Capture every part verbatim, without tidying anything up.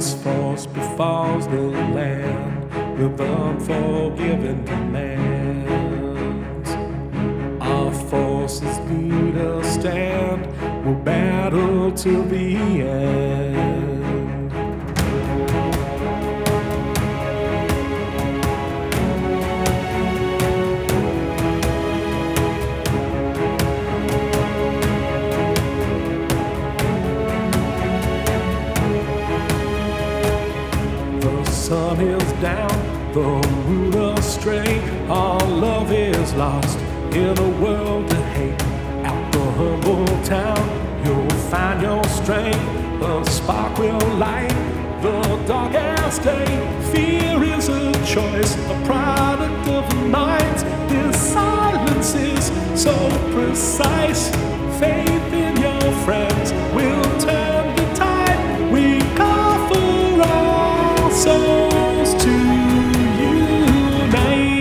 This force befalls the land with unforgiving demands. Our forces need a stand, we'll battle till the end. The sun is down, the moon astray. Our love is lost in a world to hate. At the humble town, you'll find your strength. A spark will light the darkest day. Fear is a choice, a product of minds. This silence is so precise. Faith in your friends will turn the tide. We call for all souls to unite.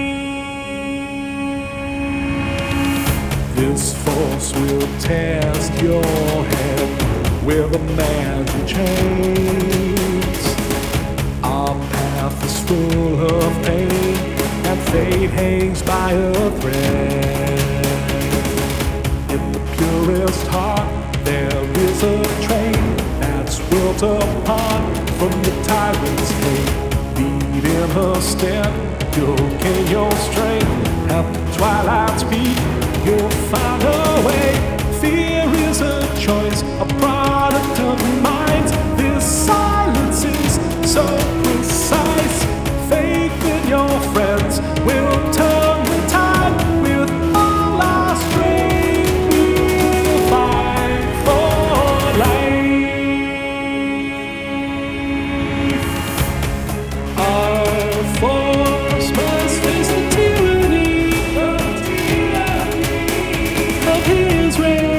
This force will test your head with a magic chains. Our path is full of pain, and fate hangs by a thread. In the purest heart, there is a train that's built apart from the tyrant's hate. Lead in her step, you'll gain your strength. At the twilight's peak, you'll find a way. Fear is a choice, a product of minds. This silence is so precise. Faith in your friends will turn the tide. With all our strength, we'll fight for life. Our force must face the tyranny of his reign.